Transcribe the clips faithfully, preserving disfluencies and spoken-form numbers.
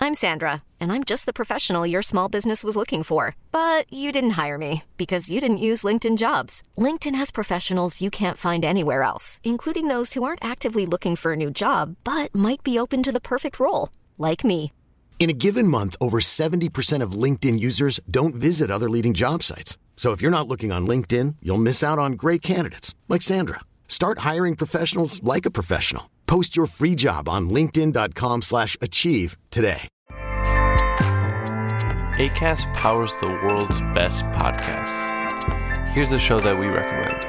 I'm Sandra, and I'm just the professional your small business was looking for. But you didn't hire me because you didn't use LinkedIn Jobs. LinkedIn has professionals you can't find anywhere else, including those who aren't actively looking for a new job, but might be open to the perfect role, like me. In a given month, over seventy percent of LinkedIn users don't visit other leading job sites. So if you're not looking on LinkedIn, you'll miss out on great candidates like Sandra. Start hiring professionals like a professional. Post your free job on linkedin.com slash achieve today. Acast powers the world's best podcasts. Here's a show that we recommend.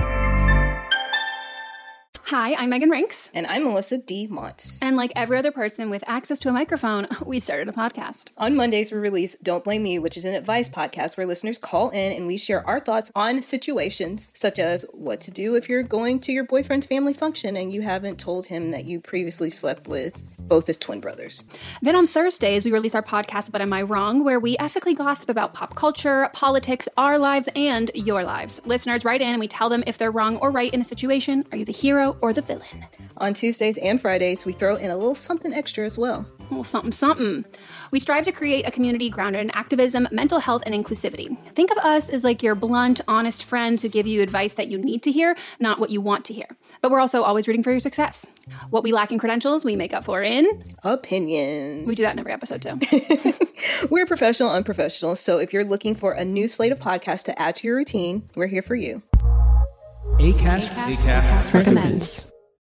Hi, I'm Megan Rinks. And I'm Melissa D. Montz. And like every other person with access to a microphone, we started a podcast. On Mondays, we release Don't Blame Me, which is an advice podcast where listeners call in and we share our thoughts on situations such as what to do if you're going to your boyfriend's family function and you haven't told him that you previously slept with both his twin brothers. Then on Thursdays, we release our podcast, But Am I Wrong?, where we ethically gossip about pop culture, politics, our lives, and your lives. Listeners write in and we tell them if they're wrong or right in a situation. Are you the hero or the villain? On Tuesdays and Fridays, we throw in a little something extra as well. A little something, something. We strive to create a community grounded in activism, mental health, and inclusivity. Think of us as like your blunt, honest friends who give you advice that you need to hear, not what you want to hear. But we're also always rooting for your success. What we lack in credentials, we make up for in... opinions. We do that in every episode, too. We're professional unprofessional, so if you're looking for a new slate of podcasts to add to your routine, we're here for you. Acast, Acast, Acast recommends.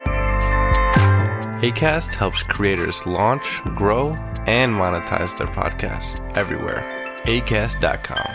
Acast helps creators launch, grow, and monetize their podcasts everywhere. Acast dot com.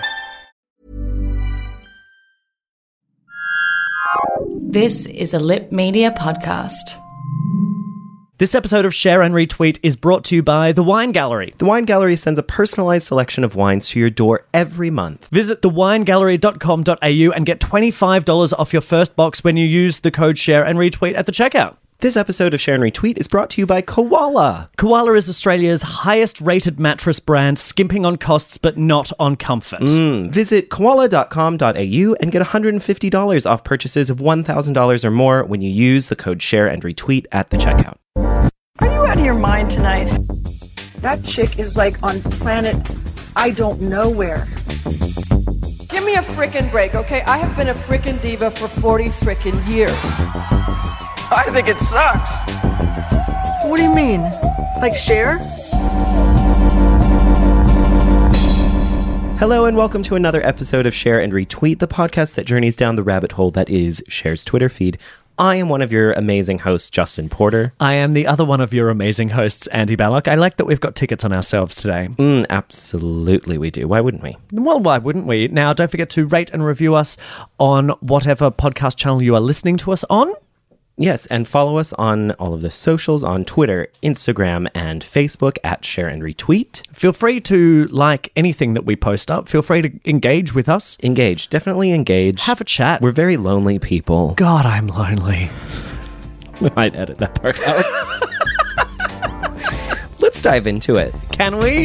This is a Lip Media podcast. This episode of Share and Retweet is brought to you by The Wine Gallery. The Wine Gallery sends a personalized selection of wines to your door every month. Visit the wine gallery dot com dot a u and get twenty-five dollars off your first box when you use the code Share and Retweet at the checkout. This episode of Share and Retweet is brought to you by Koala. Koala is Australia's highest-rated mattress brand, skimping on costs but not on comfort. Mm. Visit koala dot com dot a u and get one hundred fifty dollars off purchases of one thousand dollars or more when you use the code Share and Retweet at the checkout. Are you out of your mind tonight? That chick is like on planet I don't know where. Give me a frickin' break, okay? I have been a frickin' diva for forty frickin' years. I think it sucks. What do you mean? Like Cher? Hello and welcome to another episode of Share and Retweet, the podcast that journeys down the rabbit hole that is Cher's Twitter feed. I am one of your amazing hosts, Justin Porter. I am the other one of your amazing hosts, Andy Ballock. I like that we've got tickets on ourselves today. Mm, absolutely we do. Why wouldn't we? Well, why wouldn't we? Now, don't forget to rate and review us on whatever podcast channel you are listening to us on. Yes, and follow us on all of the socials on Twitter, Instagram, and Facebook at Share and Retweet. Feel free to like anything that we post up. Feel free to engage with us. Engage. Definitely engage. Have a chat. We're very lonely people. God, I'm lonely. We might edit that part out. Let's dive into it. Can we?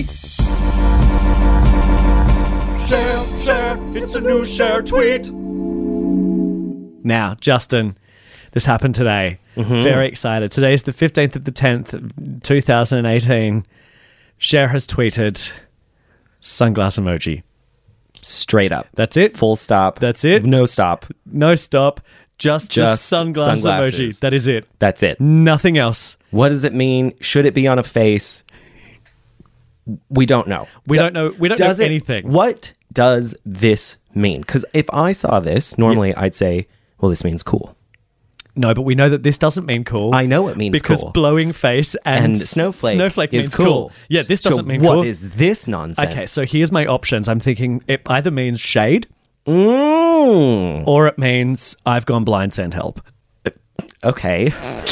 Share, share, it's a new Share tweet. Now, Justin... This happened today. Mm-hmm. Very excited. Today is the fifteenth of the tenth, twenty eighteen. Cher has tweeted sunglass emoji. Straight up. That's it. Full stop. That's it. No stop. No stop. Just, Just the sunglass sunglasses. emoji. That is it. That's it. Nothing else. What does it mean? Should it be on a face? We don't know. We Do- don't know. We don't know it, anything. What does this mean? Because if I saw this, normally yeah. I'd say, well, this means cool. No, but we know that this doesn't mean cool. I know it means because cool. Because blowing face and, and snowflake, snowflake is means cool. cool. Yeah, this doesn't so mean what cool. What is this nonsense? Okay, so here's my options. I'm thinking it either means shade mm. or it means I've gone blind, send help. Okay.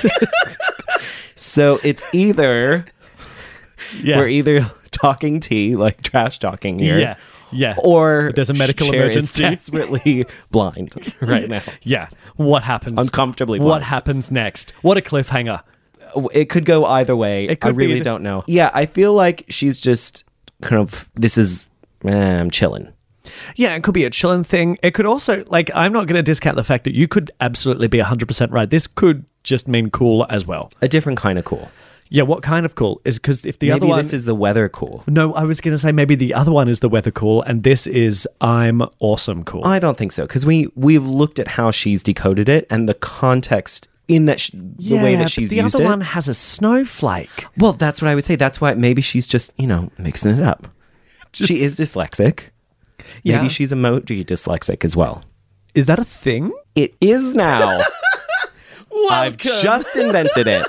So it's either... Yeah. We're either talking tea, like trash talking here. Yeah. Yeah. Or there's a medical Cher emergency. Is desperately blind right now. Yeah. What happens? Uncomfortably blind. What happens next? What a cliffhanger. It could go either way. It could I really be the- don't know. Yeah, I feel like she's just kind of, this is, eh, I'm chilling. Yeah, it could be a chilling thing. It could also, like, I'm not going to discount the fact that you could absolutely be one hundred percent right. This could just mean cool as well. A different kind of cool. Yeah, what kind of cool? Is because if the Maybe other one... this is the weather cool. No, I was going to say maybe the other one is the weather cool, and this is I'm awesome cool. I don't think so, because we, we've looked at how she's decoded it and the context in that sh- the yeah, way that but she's the used other it. one has a snowflake. Well, that's what I would say. That's why maybe she's just, you know, mixing it up. Just- she is dyslexic. Yeah. Maybe she's emoji dyslexic as well. Is that a thing? It is now. I've Welcome. just invented it.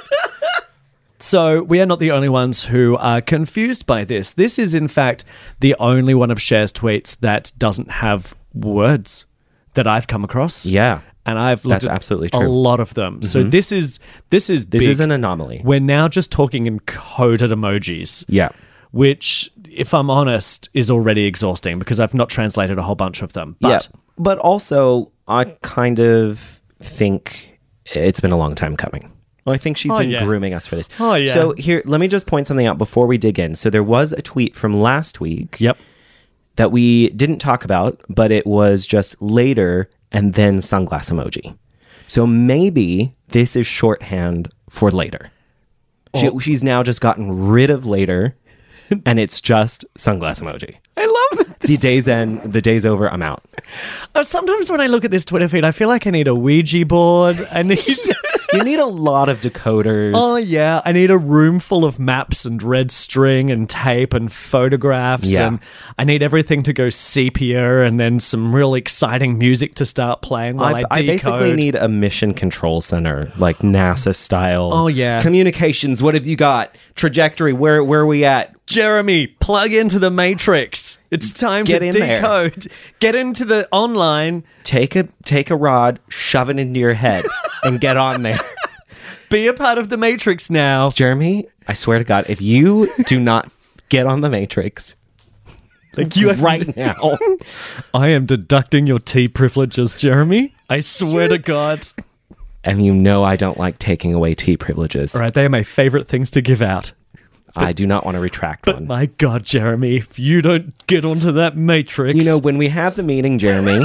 So we are not the only ones who are confused by this. This is, in fact, the only one of Cher's tweets that doesn't have words that I've come across. Yeah. And I've looked That's at absolutely a true. lot of them. So this is this is This big. is an anomaly. We're now just talking in coded emojis. Yeah. Which, if I'm honest, is already exhausting because I've not translated a whole bunch of them. But yeah. But also, I kind of think it's been a long time coming. I think she's Oh, been yeah. grooming us for this. Oh, yeah. So here, let me just point something out before we dig in. So there was a tweet from last week Yep. that we didn't talk about, but it was just later and then sunglass emoji. So maybe this is shorthand for later. She, Oh. she's now just gotten rid of later, and it's just sunglass emoji. I love this. The day's end, the day's over, I'm out. Uh, Sometimes when I look at this Twitter feed, I feel like I need a Ouija board. I need... You need a lot of decoders. Oh, yeah. I need a room full of maps and red string and tape and photographs. Yeah. And I need everything to go sepia and then some real exciting music to start playing while I, I, decode. I basically need a mission control center, like NASA style. Oh, yeah. Communications, what have you got? Trajectory, where where are we at? Jeremy, plug into the Matrix. It's time Get to in there. decode. Get into the online. Take a take a rod, shove it into your head, and get on there. Be a part of the Matrix now. Jeremy, I swear to God, if you do not get on the Matrix Like you right now, I am deducting your T privileges, Jeremy. I swear to God. and you know I don't like taking away T privileges, All right, they are my favorite things to give out. I do not want to retract But one. my God, Jeremy, if you don't get onto that Matrix. You know, when we had the meeting, Jeremy,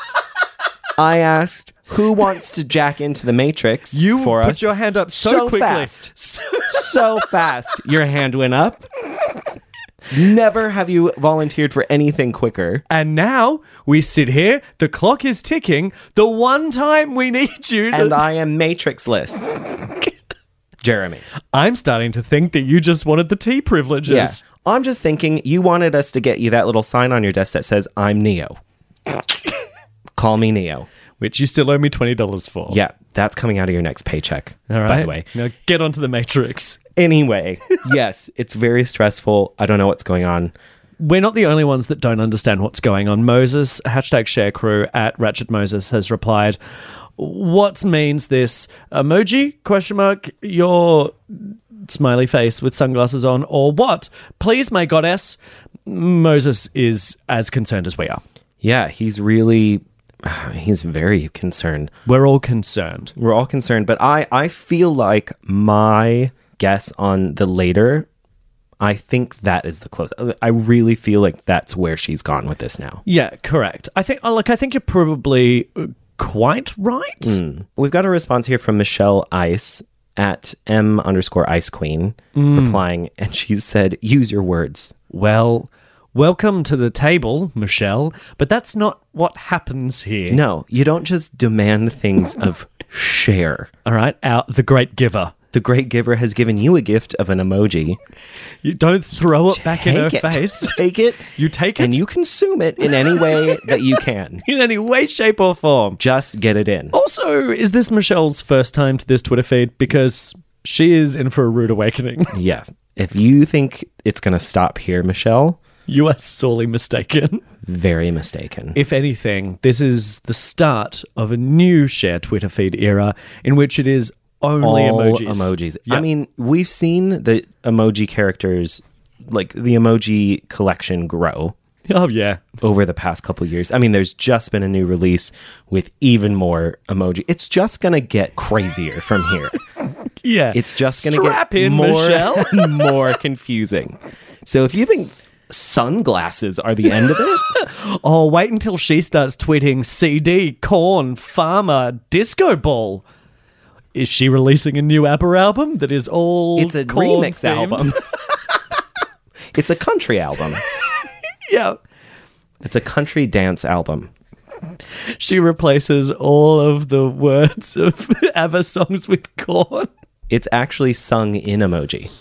I asked who wants to jack into the Matrix you for put us your hand up so, so quickly. fast. so fast. Your hand went up. Never have you volunteered for anything quicker. And now we sit here, the clock is ticking, the one time we need you to... And I am Matrixless. Jeremy. I'm starting to think that you just wanted the T privileges. Yeah. I'm just thinking you wanted us to get you that little sign on your desk that says, I'm Neo. Call me Neo. Which you still owe me twenty dollars for. Yeah, that's coming out of your next paycheck, All right. by the way. Now get onto the Matrix. Anyway, yes, it's very stressful. I don't know what's going on. We're not the only ones that don't understand what's going on. Moses, hashtag share crew at Ratchet Moses has replied, what means this? Emoji? Question mark. Your smiley face with sunglasses on or what? Please, my goddess. Moses is as concerned as we are. Yeah, he's really... He's very concerned. We're all concerned. We're all concerned, but I, I feel like my guess on the later, I think that is the close. I really feel like that's where she's gone with this now. Yeah, correct. I think, look, I think you're probably quite right. Mm. We've got a response here from Michelle Ice at M underscore Ice Queen Mm. replying, and she said, use your words. Well, welcome to the table, Michelle, but that's not what happens here. No, you don't just demand things of share. All right, our, the great giver. The great giver has given you a gift of an emoji. You don't throw it back in her Take it. face. Take it. You take it. And you consume it in any way that you can. in any way, shape, or form. Just get it in. Also, is this Michelle's first time to this Twitter feed? Because she is in for a rude awakening. Yeah. If you think it's going to stop here, Michelle... You are sorely mistaken. Very mistaken. If anything, this is the start of a new share Twitter feed era in which it is only All emojis. emojis. Yep. I mean, we've seen the emoji characters, like the emoji collection grow. Oh, yeah. Over the past couple of years. I mean, there's just been a new release with even more emoji. It's just going to get crazier from here. Yeah. It's just going to Strap get in, more, Michelle. more confusing. So if you think sunglasses are the end of it, oh, wait until she starts tweeting C D, corn, farmer, disco ball. Is she releasing a new ABBA album that is all It's a corn remix themed? album. It's a country album. Yeah. It's a country dance album. She replaces all of the words of ABBA songs with corn. It's actually sung in emoji.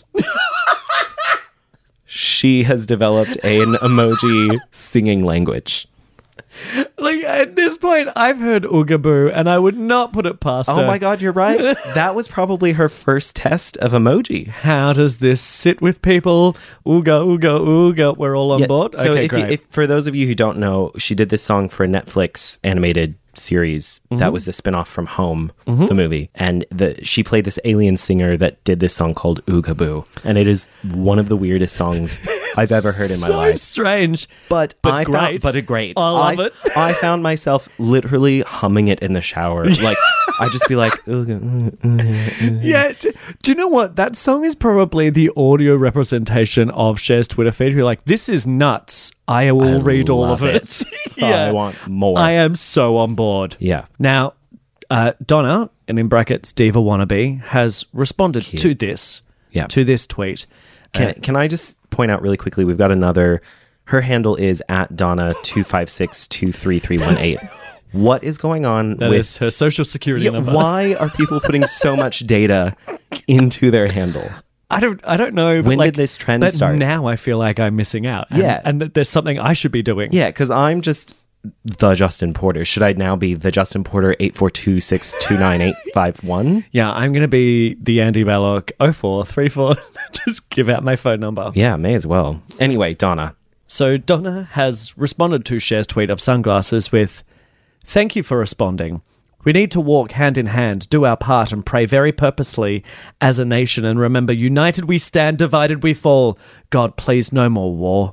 She has developed an emoji singing language. Like, at this point, I've heard Oogaboo, and I would not put it past her. Oh my god, you're right. That was probably her first test of emoji. How does this sit with people? Ooga, ooga, ooga. We're all on Yeah, board? So okay, if, great. you, if for those of you who don't know, she did this song for a Netflix animated series Mm-hmm. that was a spin-off from Home, the movie. And the she played this alien singer that did this song called Oogaboo. And it is one of the weirdest songs I've ever heard in my so life. strange. But, But I great. found, but a great. I love it. I found myself literally humming it in the shower. Like I'd just be like, ooga, ooga, ooga, ooga. Yeah, do, do you know what? That song is probably the audio representation of Cher's Twitter feed. You're like, this is nuts. I will I read all of love it. it. I want more. I am so on board. Yeah. Now, uh, Donna, and in brackets, Diva Wannabe, has responded to this, Yeah. to this tweet. Can, Uh, can I just point out really quickly? We've got another. Her handle is at Donna two five six two three three one eight. What is going on that with is her social security Yeah, number. why are people putting so much data into their handle? I don't, I don't know. But When like, did this trend but start? Now I feel like I'm missing out. And, Yeah. and that there's something I should be doing. Yeah, because I'm just the Justin Porter. Should I now be the Justin Porter eight four two six two nine eight five one? Yeah, I'm going to be the Andy Ballock oh four three four. Just give out my phone number. Yeah, may as well. Anyway, Donna. So Donna has responded to Cher's tweet of sunglasses with, "Thank you for responding. We need to walk hand in hand, do our part, and pray very purposely as a nation. And remember, united we stand, divided we fall. God, please, no more war."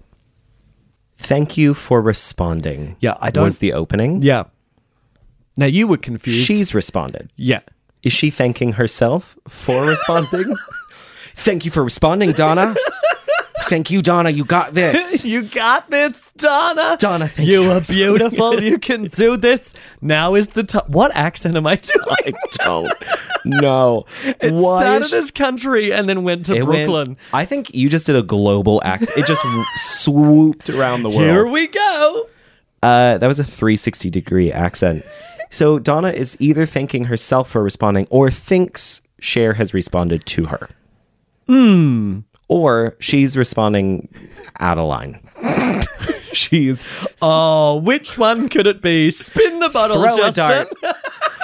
Thank you for responding. Yeah, I don't- Was the opening? Yeah. Now you were confused. She's responded. Yeah. Is she thanking herself for responding? Thank you for responding, Donna. Thank you, Donna. You got this. You got this, Donna. Donna, thank you you are for beautiful. You can do this. Now is the time. What accent am I doing? I don't know. It Why started is- as country and then went to It went- Brooklyn. I think you just did a global accent. It just swooped around the world. Here we go. Uh, that was a three sixty degree accent. So Donna is either thanking herself for responding or thinks Cher has responded to her. Hmm. Or she's responding out of line. She's Oh, which one could it be? Spin the bottle, Throw a Justin. dart.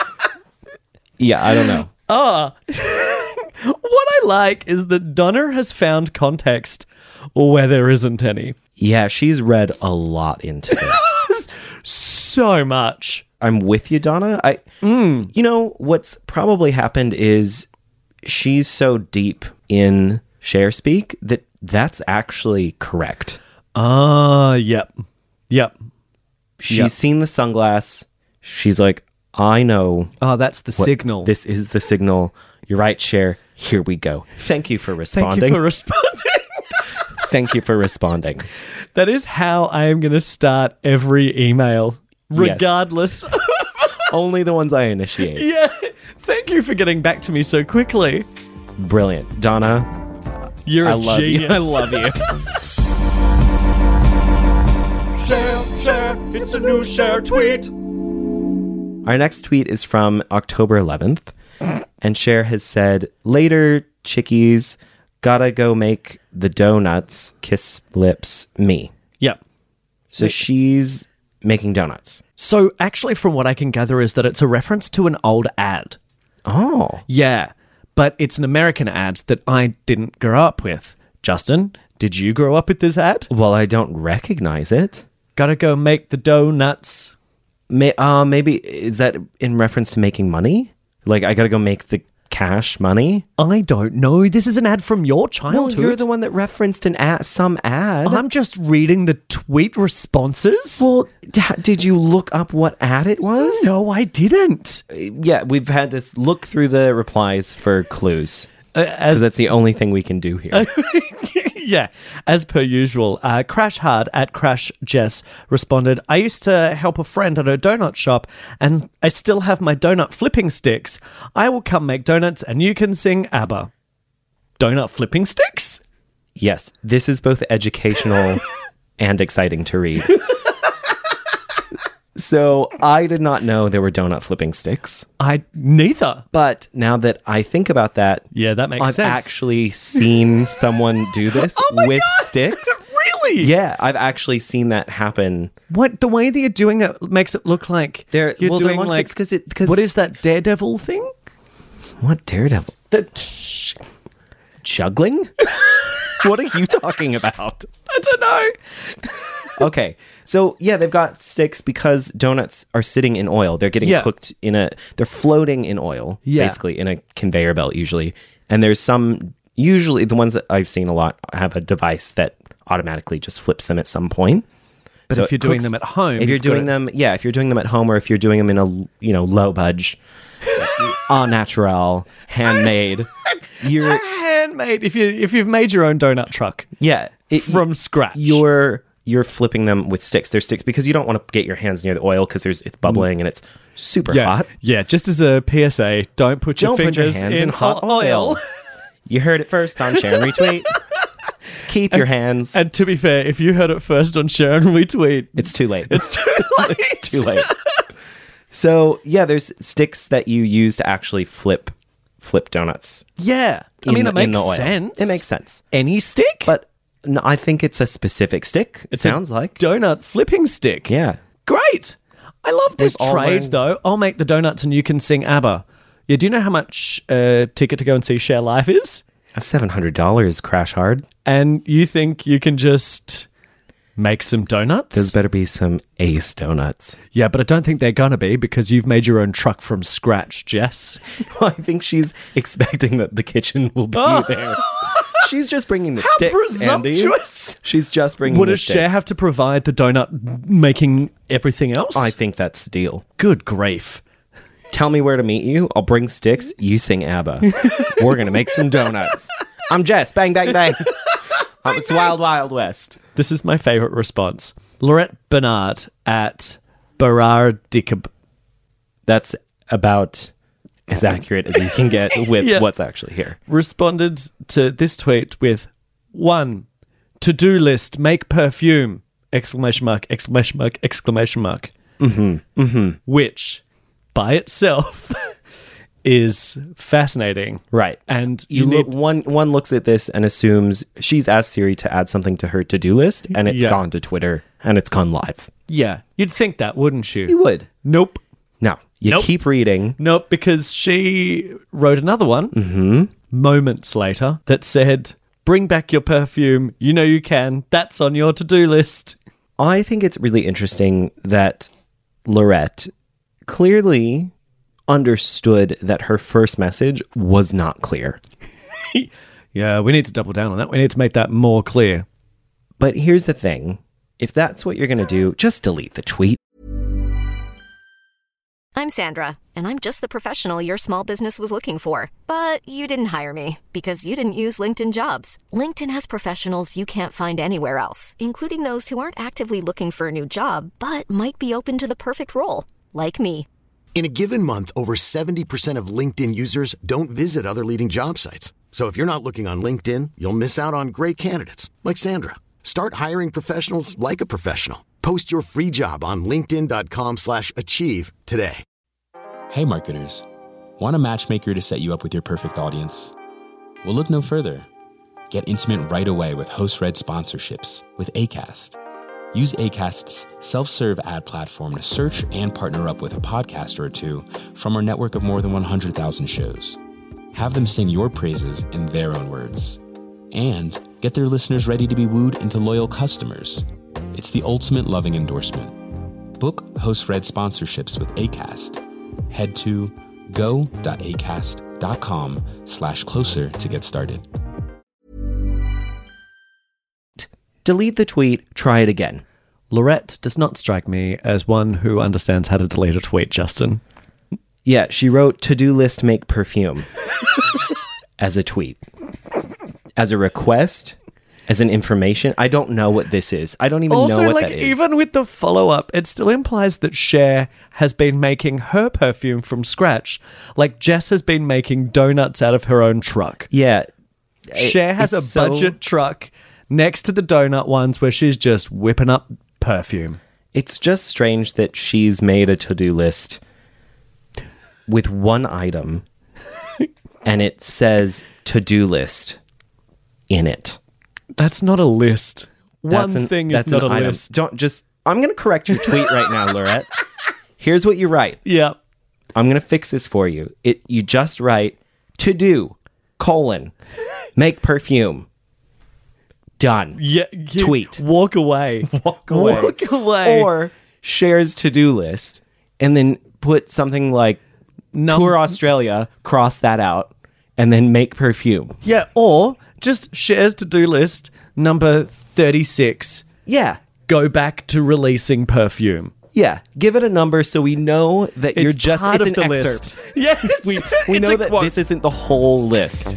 Yeah, I don't know. Ah. What I like is that Donna has found context where there isn't any. Yeah, she's read a lot into this. So much. I'm with you, Donna. I, Mm. you know, what's probably happened is she's so deep in Cher speak that that's actually correct. Ah, yep. Yep. She's Yep. seen the sunglass. She's like, I know. Oh, that's the what- signal. This is the signal. You're right, Cher. Here we go. Thank you for responding. Thank you for responding. Thank you for responding. That is how I am going to start every email, regardless. Only the ones I initiate. Yeah. Thank you for getting back to me so quickly. Brilliant. Donna, You're I a love genius. you. I love you. Cher, Cher, it's a new Cher tweet. Our next tweet is from October eleventh, and Cher has said, "Later, chickies, gotta go make the donuts, kiss lips, me." Yep. So she's making donuts. So actually, from what I can gather, is that it's a reference to an old ad. Oh. Yeah. But it's an American ad that I didn't grow up with. Justin, did you grow up with this ad? Well, I don't recognize it. Gotta go make the donuts. May, uh, maybe, is that in reference to making money? Like, I gotta go make the cash money? I don't know. This is an ad from your Well, childhood. you're the one that referenced an ad, some ad. I'm just reading the tweet responses. Well, d- did you look up what ad it was? No, I didn't. Yeah, we've had to s- look through the replies for clues. Uh, Because as that's the only thing we can do here. yeah, as per usual, uh, Crash Hard at Crash Jess responded, I used to help a friend at a donut shop and I still have my donut flipping sticks. I will come make donuts and you can sing ABBA. Donut flipping sticks? Yes, this is both educational and exciting to read. So I did not know there were donut flipping sticks. I neither. But now that I think about that, Yeah, that makes I've sense. actually seen someone do this Oh my with God! sticks. Really? Yeah, I've actually seen that happen. What the way that you're doing it makes it look like They're you're well, doing they're long like sticks because it because what is that Daredevil thing? what Daredevil The juggling? What are you talking about? I don't know. Okay, so yeah, they've got sticks because donuts are sitting in oil. They're getting Yeah. cooked in a, they're floating in oil, Yeah. basically in a conveyor belt usually. And there's some, usually the ones that I've seen a lot have a device that automatically just flips them at some point. But So if you're it doing cooks- them at home, if you're you've got doing to- them, yeah, if you're doing them at home or if you're doing them in a, you know, low budge, au natural, handmade, you're, handmade. If you if you've made your own donut truck yeah, it, from scratch, you're you're flipping them with sticks. They're sticks because you don't want to get your hands near the oil because there's it's bubbling and it's super yeah, hot. yeah. Just as a P S A, don't put your Don't put your fingers hands in, in hot oil. oil. You heard it first on Share and Retweet. Keep your hands. And to be fair, if you heard it first on Share and Retweet, It's too late. it's too late. It's too late. So yeah, there's sticks that you use to actually flip flip donuts. Yeah, I in mean the- it makes in the oil. sense. It makes sense. Any stick, But no, I think it's a specific stick. It It's a sounds like. donut flipping stick. Yeah. Great. I love this They've all trade, learned- though. I'll make the donuts and you can sing ABBA. Yeah, do you know how much a ticket to go and see Share Live is? That's seven hundred dollars, Crash Hard. And you think you can just make some donuts? Those better be some ace donuts. Yeah, but I don't think they're gonna be because you've made your own truck from scratch, Jess. I think she's expecting that the kitchen will be Oh. there. She's just bringing the How sticks, Andy. presumptuous. She's just bringing Would the a sticks. Share have to provide the donut making everything else? I think that's the deal. Good grief. Tell me where to meet you. I'll bring sticks. You sing ABBA. We're going to make some donuts. I'm Jess. Bang, bang, bang. Oh, it's Wild, Wild West. This is my favorite response. Laurette Bernard at Berard Dickab. That's about as accurate as you can get with Yeah. what's actually here. Responded to this tweet with one to-do list, make perfume, exclamation mark, exclamation mark, exclamation mark. Mm-hmm. Mm-hmm. Which by itself is fascinating. Right. And You you look, need one one looks at this and assumes she's asked Siri to add something to her to-do list, and it's Yeah. gone to Twitter and it's gone live. yeah, you'd think that, wouldn't you? You would. Nope. No. You Nope. keep reading. Nope, because she wrote another one Mm-hmm. moments later that said, bring back your perfume. You know you can. That's on your to-do list. I think it's really interesting that Laurette clearly understood that her first message was not clear. Yeah, we need to double down on that. We need to make that more clear. But here's the thing. If that's what you're going to do, just delete the tweet. I'm Sandra, and I'm just the professional your small business was looking for. But you didn't hire me because you didn't use LinkedIn Jobs. LinkedIn has professionals you can't find anywhere else, including those who aren't actively looking for a new job, but might be open to the perfect role, like me. In a given month, over seventy percent of LinkedIn users don't visit other leading job sites. So if you're not looking on LinkedIn, you'll miss out on great candidates like Sandra. Start hiring professionals like a professional. Post your free job on linkedin.com slash achieve today. Hey marketers, want a matchmaker to set you up with your perfect audience? Well, look no further. Get intimate right away with host-read sponsorships with Acast. Use Acast's self-serve ad platform to search and partner up with a podcaster or two from our network of more than one hundred thousand shows. Have them sing your praises in their own words. And get their listeners ready to be wooed into loyal customers. It's the ultimate loving endorsement. Book host-read sponsorships with Acast. Head to go.acast.com slash closer to get started. Delete the tweet. Try it again. Laurette does not strike me as one who understands how to delete a tweet, Justin. Yeah, she wrote to-do list make perfume. as a tweet, as a request, as an information. I don't know what this is. I don't even also, know what like, that is. even with the follow-up, it still implies that Cher has been making her perfume from scratch. Like, Jess has been making donuts out of her own truck. Yeah. Cher has a it's so- budget truck next to the donut ones where she's just whipping up perfume. It's just strange that she's made a to-do list with one item and it says to-do list in it. That's not a list. That's One an- thing is that's not an a item. list. Don't just... I'm going to correct your tweet right now, Lorette. Here's what you write. Yeah. I'm going to fix this for you. It You just write, to do, colon, make perfume. Done. Yeah. you- Tweet. Walk away. Walk away. Walk away. Or Cher's to-do list and then put something like Num- tour Australia, cross that out, and then make perfume. Yeah, or just Cher's to-do list number thirty-six. Yeah. Go back to releasing perfume. Yeah. Give it a number so we know that you're It's just... part it's of an the excerpt. list. Yes. We, we It's know a that quote. this isn't the whole list.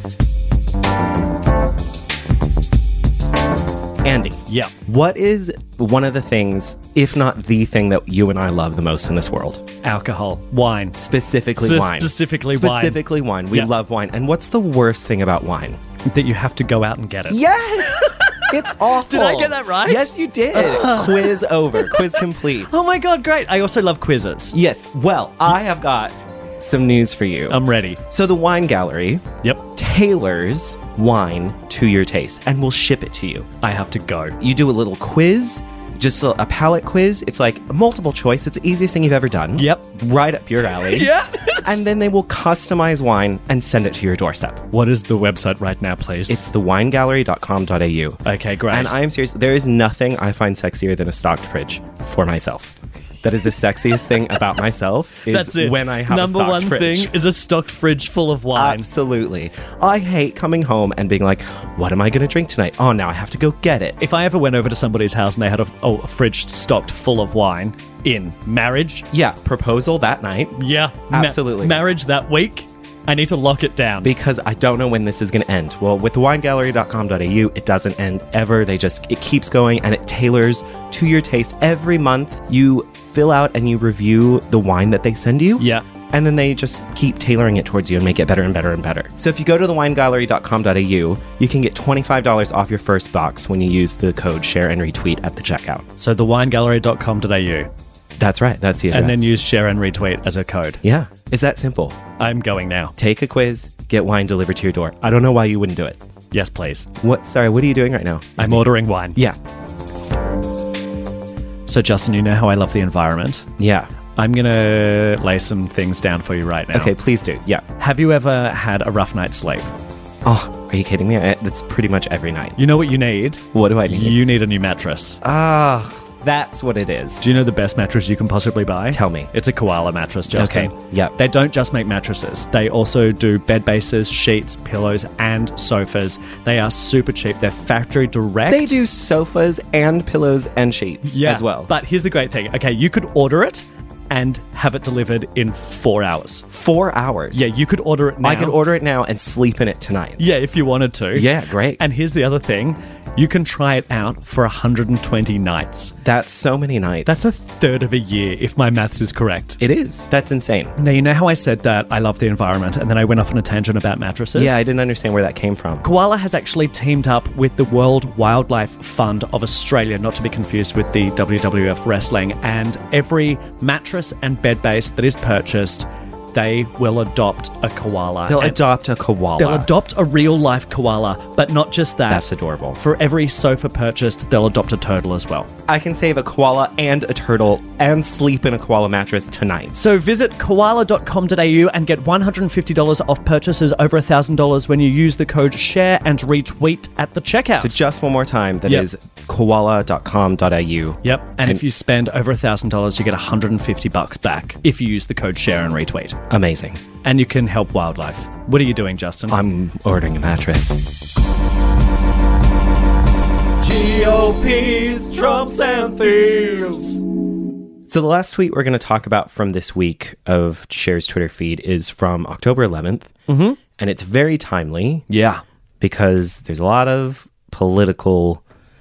Andy. Yeah. What is one of the things, if not the thing, that you and I love the most in this world? Alcohol. Wine. Specifically So wine. specifically wine. Specifically wine. We Yeah. love wine. And what's the worst thing about wine? That you have to go out and get it. Yes! It's awful. Did I get that right? Yes, you did. Quiz over. Quiz complete. Oh my god, great. I also love quizzes. Yes. Well, I have got some news for you. I'm ready. So the Wine Gallery Yep. tailors wine to your taste and will ship it to you. I have to go. You do a little quiz, just a, a palate quiz. It's like multiple choice. It's the easiest thing you've ever done. Yep. Right up your alley. Yeah. And then they will customize wine and send it to your doorstep. What is the website right now, please? It's the wine gallery dot com dot a u. Okay, great. And I am serious. There is nothing I find sexier than a stocked fridge for myself. That is the sexiest thing about myself. Is That's it. when I have Number a stocked one fridge. thing is a stocked fridge full of wine. Absolutely. I hate coming home and being like, what am I going to drink tonight? Oh, now I have to go get it. If I ever went over to somebody's house and they had a, oh, a fridge stocked full of wine in marriage, Yeah, proposal that night. yeah, ma- Absolutely. marriage that week, I need to lock it down. Because I don't know when this is going to end. Well, with the wine gallery dot com dot a u, it doesn't end ever. They just, it keeps going and it tailors to your taste. Every month, you fill out and you review the wine that they send you. Yeah. And then they just keep tailoring it towards you and make it better and better and better. So if you go to the wine gallery dot com dot a u, you can get twenty-five dollars off your first box when you use the code share and retweet at the checkout. So the wine gallery dot com dot a u. That's right. That's the address. And then use share and retweet as a code. Yeah. It's that simple. I'm going now. Take a quiz, get wine delivered to your door. I don't know why you wouldn't do it. Yes, please. What? Sorry, what are you doing right now? I'm ordering wine. Yeah. So, Justin, you know how I love the environment. Yeah. I'm going to lay some things down for you right now. Okay, please do. Yeah. Have you ever had a rough night's sleep? Oh, are you kidding me? I, that's pretty much every night. You know what you need? What do I need? You need a new mattress. Ah, that's what it is. Do you know the best mattress you can possibly buy? Tell me. It's a koala mattress, Justin. Okay, yep. They don't just make mattresses. They also do bed bases, sheets, pillows, and sofas. They are super cheap. They're factory direct. They do sofas and pillows and sheets yeah, as well. But here's the great thing. Okay, you could order it and have it delivered in four hours. Four hours? Yeah, you could order it now. I could order it now and sleep in it tonight. Yeah, if you wanted to. Yeah, great. And here's the other thing. You can try it out for one hundred twenty nights. That's so many nights. That's a third of a year, if my maths is correct. It is. That's insane. Now, you know how I said that I love the environment, and then I went off on a tangent about mattresses? Yeah, I didn't understand where that came from. Koala has actually teamed up with the World Wildlife Fund of Australia, not to be confused with the W W F wrestling, and every mattress and bed base that is purchased, they will adopt a koala. They'll And adopt a koala. They'll adopt a real-life koala, but not just that. That's adorable. For every sofa purchased, they'll adopt a turtle as well. I can save a koala and a turtle and sleep in a koala mattress tonight. So visit koala dot com dot a u and get one hundred fifty dollars off purchases over one thousand dollars when you use the code share and retweet at the checkout. So just one more time, that Yep. is koala dot com dot a u. Yep, and, And- if you spend over one thousand dollars, you get one hundred fifty bucks back if you use the code share and retweet. Amazing. And you can help wildlife. What are you doing, Justin? I'm ordering a mattress. G O P's, Trumps, and thieves. So the last tweet we're going to talk about from this week of Cher's Twitter feed is from October eleventh. Mm-hmm. And it's very timely. Yeah. Because there's a lot of political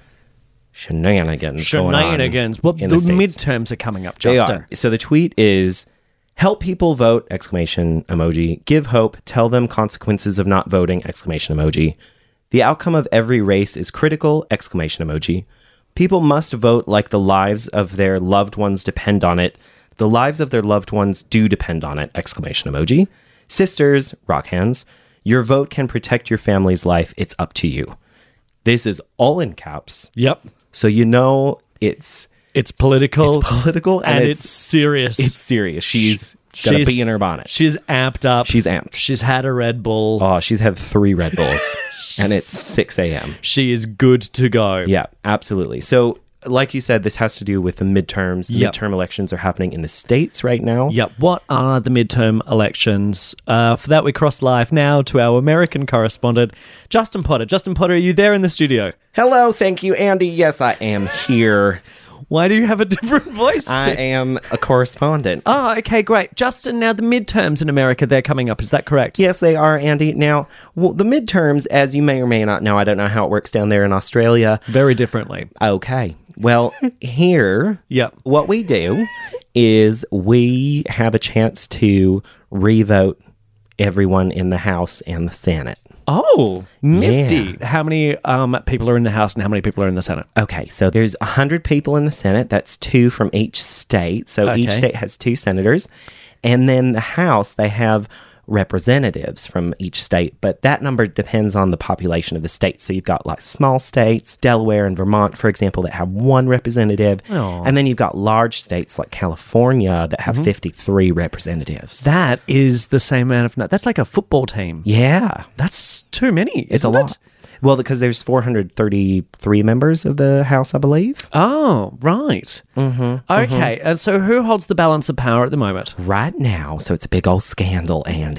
shenanigans going on. Shenanigans. Well, the, the midterms are coming up, They Justin. are. So the tweet is, help people vote, exclamation emoji. Give hope. Tell them consequences of not voting, exclamation emoji. The outcome of every race is critical, exclamation emoji. People must vote like the lives of their loved ones depend on it. The lives of their loved ones do depend on it, exclamation emoji. Sisters, rock hands. Your vote can protect your family's life. It's up to you. This is all in caps. Yep. So you know it's... It's political. It's political and, and it's, it's serious. It's serious. She's got a bee in her bonnet. She's amped up. She's amped. She's had a Red Bull. Oh, she's had three Red Bulls. And it's six a.m. She is good to go. Yeah, absolutely. So, like you said, this has to do with the midterms. The Yep. midterm elections are happening in the States right now. Yep. What are the midterm elections? Uh, for that, we cross live now to our American correspondent, Justin Potter. Justin Potter, are you there in the studio? Hello, thank you, Andy. Yes, I am here. Why do you have a different voice? I to- am a correspondent. Oh, okay, great. Justin, now the midterms in America, they're coming up. Is that correct? Yes, they are, Andy. Now, well, the midterms, as you may or may not know, I don't know how it works down there in Australia. Very differently. Okay. Well, here, Yep. what we do is we have a chance to revote everyone in the House and the Senate. Oh, nifty. Yeah. How many um, people are in the House and how many people are in the Senate? Okay, so there's one hundred people in the Senate. That's two from each state. So Okay. each state has two senators. And then the House, they have representatives from each state. But that number depends on the population of the state. So you've got like small states, Delaware and Vermont, for example, that have one representative. Aw. And then you've got large states like California that Mm-hmm. have fifty-three representatives. That is the same amount of... That's like a football team. Yeah. That's too many, It's a isn't lot. it? Well, because there's four hundred thirty-three members of the House, I believe. Oh, right. Mm-hmm, okay, and so who holds the balance of power at the moment? Right now, so it's a big old scandal, Andy.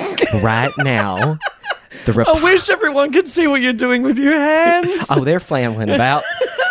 Right now, the Rep- I wish everyone could see what you're doing with your hands. Oh, they're flailing about.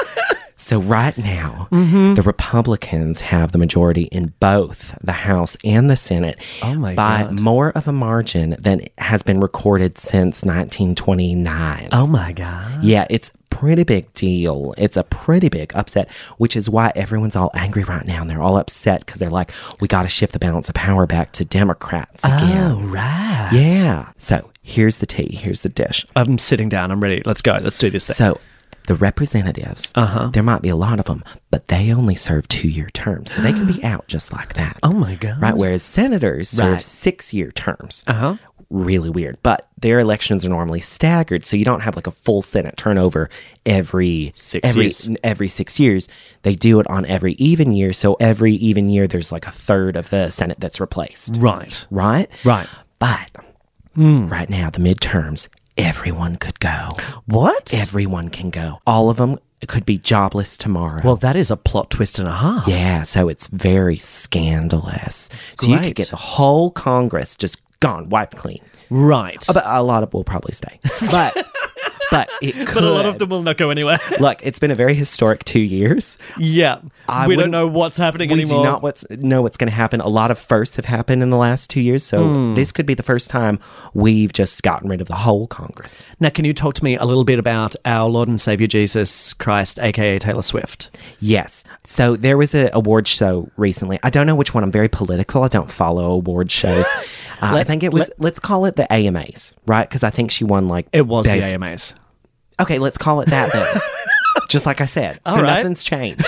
So right now, Mm-hmm. the Republicans have the majority in both the House and the Senate Oh my by God. more of a margin than has been recorded since nineteen twenty-nine. Oh my God. Yeah, it's a pretty big deal. It's a pretty big upset, which is why everyone's all angry right now. And they're all upset because they're like, we got to shift the balance of power back to Democrats again. Oh, right. Yeah. So here's the tea. Here's the dish. I'm sitting down. I'm ready. Let's go. Let's do this thing. So the representatives, Uh-huh. there might be a lot of them, but they only serve two-year terms. So they can be out just like that. Oh my God. Right? Whereas senators serve Right. six-year terms. Uh-huh. Really weird. But their elections are normally staggered, so you don't have like a full Senate turnover every Six every, years. Every six years. They do it on every even year. So every even year, there's like a third of the Senate that's replaced. Right. Right? Right. But right now, the midterms, everyone could go. What? Everyone can go. All of them could be jobless tomorrow. Well, that is a plot twist and a half. Yeah, so it's very scandalous. So you Great. could get the whole Congress just gone, wiped clean. Right. Uh, But a lot of will probably stay. But but it could. But a lot of them will not go anywhere. Look, it's been a very historic two years. Yeah. I we don't wouldn't- know what's happening We anymore. do not what's, know what's going to happen. A lot of firsts have happened in the last two years, so Hmm. this could be the first time we've just gotten rid of the whole Congress. Now, can you talk to me a little bit about our Lord and Savior Jesus Christ, aka Taylor Swift? Yes. So there was an award show recently. I don't know which one. I'm very political. I don't follow award shows. Uh, I Let's- think it was, let- let's call it the A M As, right? Because I think she won like... It was best- the A M As. Okay, let's call it that then. Just like I said. All so right. nothing's changed.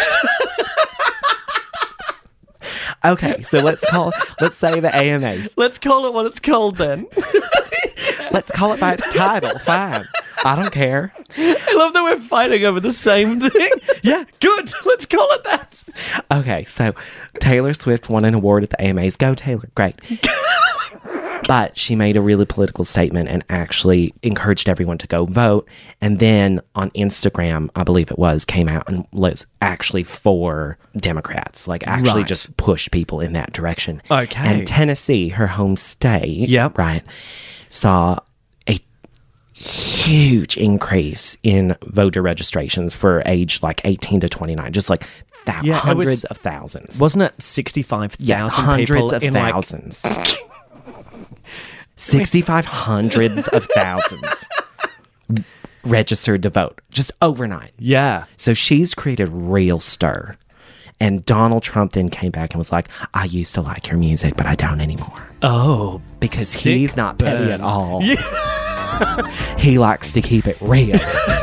Okay, so let's call let's say the A M As. Let's call it what it's called then. Let's call it by its title. Fine. I don't care. I love that we're fighting over the same thing. Yeah, good. Let's call it that. Okay, so Taylor Swift won an award at the A M As. Go Taylor. Great. But she made a really political statement and actually encouraged everyone to go vote. And then on Instagram, I believe it was, came out and was actually for Democrats, like actually Right. just pushed people in that direction. Okay. And Tennessee, her home state, Yep. right, saw a huge increase in voter registrations for age like eighteen to twenty-nine, just like thou- Yeah, it hundreds was- of thousands. Wasn't it sixty-five thousand Yeah, hundreds people of in thousands. Like, sixty-five hundreds of thousands registered to vote just overnight. Yeah. So she's created real stir. And Donald Trump then came back and was like, I used to like your music, but I don't anymore. Oh. Because sick he's not petty burn. at all. Yeah. He likes to keep it real.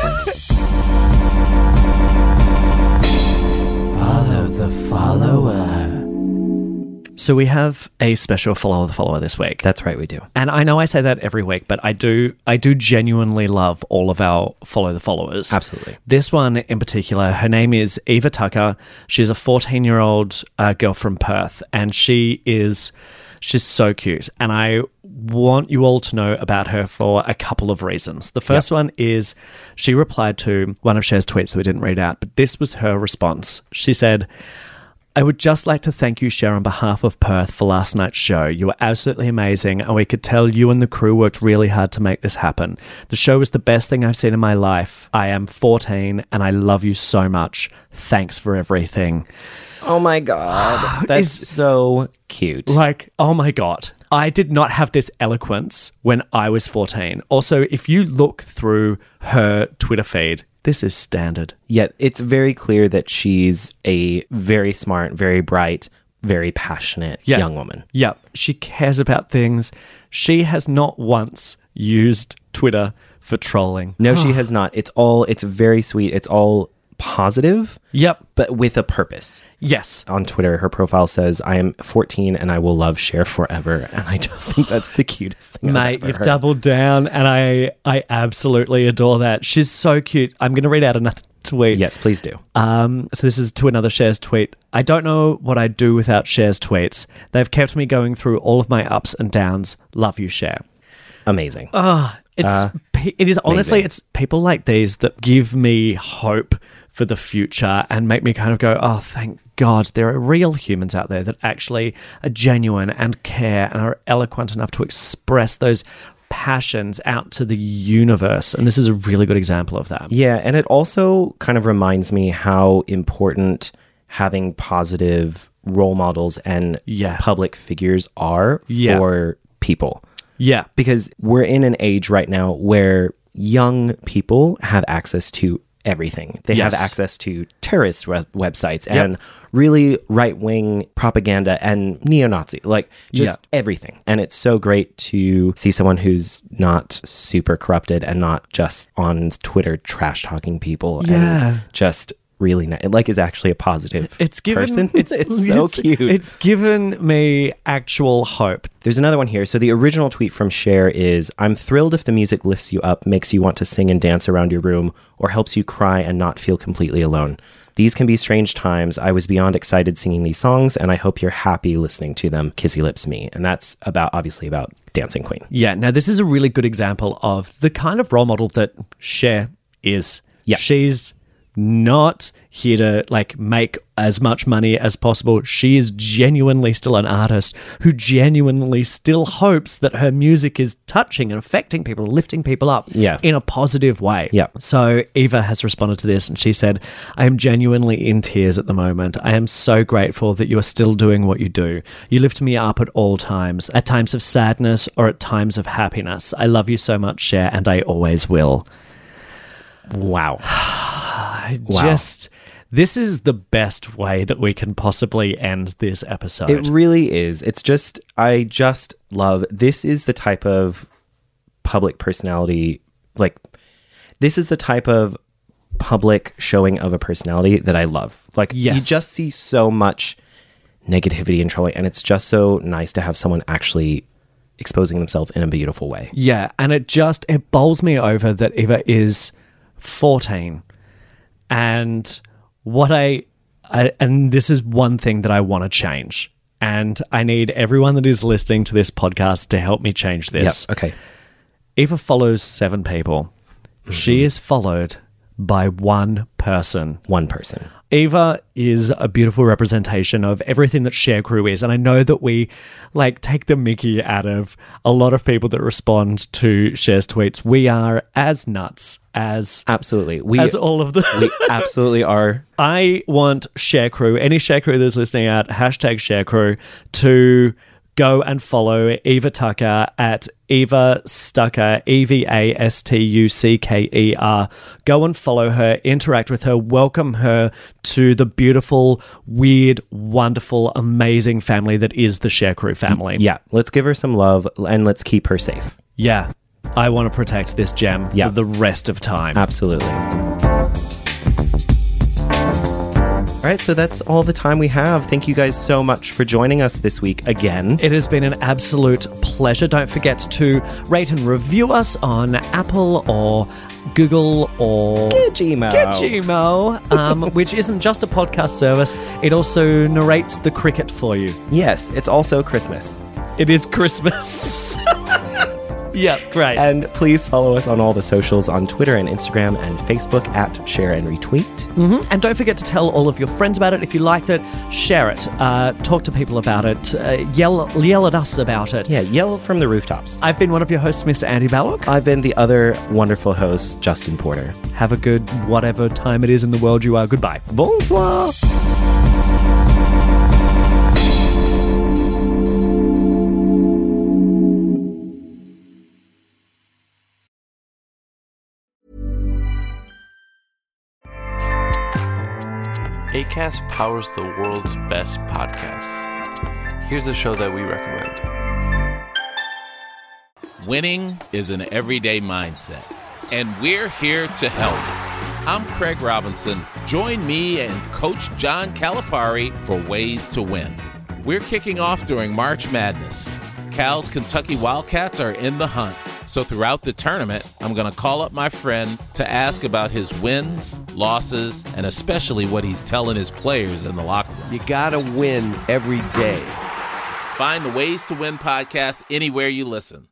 Follow the follower. So we have a special follow the follower this week. That's right, we do. And I know I say that every week, but I do I do genuinely love all of our follow the followers. Absolutely. This one in particular, her name is Eva Tucker. She's a fourteen-year-old uh, girl from Perth, and she is she's so cute. And I want you all to know about her for a couple of reasons. The first yep. one is she replied to one of Cher's tweets that we didn't read out, but this was her response. She said, I would just like to thank you, Cher, on behalf of Perth for last night's show. You were absolutely amazing, and we could tell you and the crew worked really hard to make this happen. The show was the best thing I've seen in my life. I am fourteen, and I love you so much. Thanks for everything. Oh my God. That's Is, so cute. Like, oh my God. I did not have this eloquence when I was fourteen. Also, if you look through her Twitter feed, this is standard. Yeah, it's very clear that she's a very smart, very bright, very passionate yeah. young woman. Yeah, she cares about things. She has not once used Twitter for trolling. No, she has not. It's all, it's very sweet. It's all positive. Yep. But with a purpose. Yes. On Twitter, her profile says, I am fourteen and I will love Cher forever. And I just think that's the cutest thing Mate, I've ever you've heard. doubled down, and I, I absolutely adore that. She's so cute. I'm going to read out another tweet. Yes, please do. Um, so this is to another Cher's tweet. I don't know what I'd do without Cher's tweets. They've kept me going through all of my ups and downs. Love you, Cher. Amazing. Oh, it's Uh, it is honestly, amazing. it's people like these that give me hope for the future and make me kind of go, oh, thank God there are real humans out there that actually are genuine and care and are eloquent enough to express those passions out to the universe. And this is a really good example of that. Yeah, and it also kind of reminds me how important having positive role models and Yeah. public figures are Yeah. for people. Yeah. Because we're in an age right now where young people have access to everything. They Yes. have access to terrorist web- websites Yep. and really right-wing propaganda and neo-Nazi, like just Yeah. everything. And it's so great to see someone who's not super corrupted and not just on Twitter trash-talking people Yeah. and just really nice. Like is actually a positive It's given, person. It's, it's so it's, cute. It's given me actual hope. There's another one here. So the original tweet from Cher is, I'm thrilled if the music lifts you up, makes you want to sing and dance around your room, or helps you cry and not feel completely alone. These can be strange times. I was beyond excited singing these songs, and I hope you're happy listening to them. Kissy Lips Me. And that's about, obviously about Dancing Queen. Yeah, now this is a really good example of the kind of role model that Cher is. Yeah. She's not here to like make as much money as possible. She is genuinely still an artist who genuinely still hopes that her music is touching and affecting people, lifting people up Yeah. in a positive way. Yeah. So Eva has responded to this and she said, I am genuinely in tears at the moment. I am so grateful that you are still doing what you do. You lift me up at all times, at times of sadness or at times of happiness. I love you so much, Cher, and I always will. Wow. I Wow. just, this is the best way that we can possibly end this episode. It really is. It's just, I just love, this is the type of public personality, like, this is the type of public showing of a personality that I love. Like, Yes. you just see so much negativity and trolling, and it's just so nice to have someone actually exposing themselves in a beautiful way. Yeah, and it just, it bowls me over that Eva is fourteen. And what I, I, and this is one thing that I want to change. And I need everyone that is listening to this podcast to help me change this. Yep. Okay. Eva follows seven people. Mm-hmm. She is followed by one person. One person. Eva is a beautiful representation of everything that Cher Crew is. And I know that we like take the mickey out of a lot of people that respond to Cher's tweets. We are as nuts as Absolutely. We, as all of them. we absolutely are. I want Cher Crew, any Cher Crew that's listening out, hashtag Cher Crew, to go and follow Eva Tucker at Eva Stucker, E V A S T U C K E R. Go and follow her, interact with her, welcome her to the beautiful, weird, wonderful, amazing family that is the Share Crew family. Yeah, let's give her some love and let's keep her safe. Yeah, I want to protect this gem yeah. for the rest of time. Absolutely. All right, so that's all the time we have. Thank you guys so much for joining us this week again. It has been an absolute pleasure. Don't forget to rate and review us on Apple or Google or Gizmo, Gizmo um, which isn't just a podcast service. It also narrates the cricket for you. Yes, it's also Christmas. It is Christmas. Yeah, great. And please follow us on all the socials on Twitter and Instagram and Facebook at Share and Retweet. Mm-hmm. And don't forget to tell all of your friends about it. If you liked it, share it. Uh, talk to people about it. Uh, yell, yell at us about it. Yeah, yell from the rooftops. I've been one of your hosts, Mister Andy Ballock. I've been the other wonderful host, Justin Porter. Have a good whatever time it is in the world you are. Goodbye. Bonsoir. Acast powers the world's best podcasts. Here's a show that we recommend. Winning is an everyday mindset, and we're here to help. I'm Craig Robinson. Join me and Coach John Calipari for Ways to Win. We're kicking off during March Madness. Cal's Kentucky Wildcats are in the hunt. So throughout the tournament, I'm going to call up my friend to ask about his wins, losses, and especially what he's telling his players in the locker room. You got to win every day. Find the Ways to Win podcast anywhere you listen.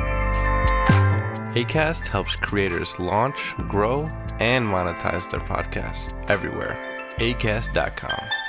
Acast helps creators launch, grow, and monetize their podcasts everywhere. acast dot com.